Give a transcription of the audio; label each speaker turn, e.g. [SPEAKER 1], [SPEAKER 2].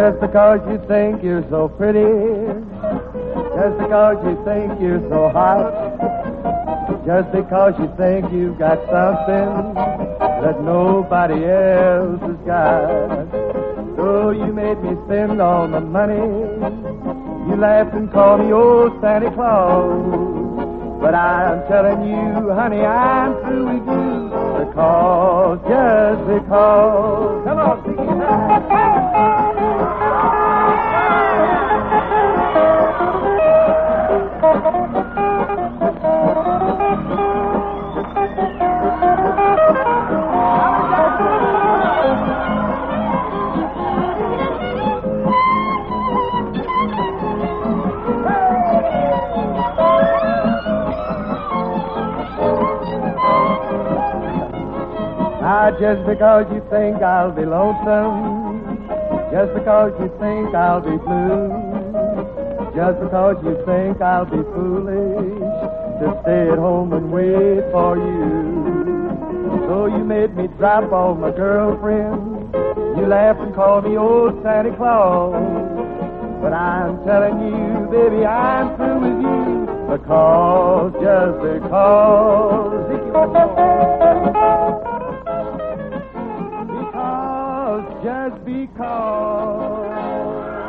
[SPEAKER 1] Just because you think you're so pretty, just because you think you're so hot, just because you think you've got something that nobody else has got. So you made me spend all the money. You laughed and called me old Santa Claus. But I'm telling you, honey, I'm through with you. Because, just because. Come on, sing it. Just because you think I'll be lonesome, just because you think I'll be blue, just because you think I'll be foolish to stay at home and wait for you. So you made me drop off my girlfriend. You laughed and called me old Santa Claus. But I'm telling you, baby, I'm through with you. Because, just because. Just because.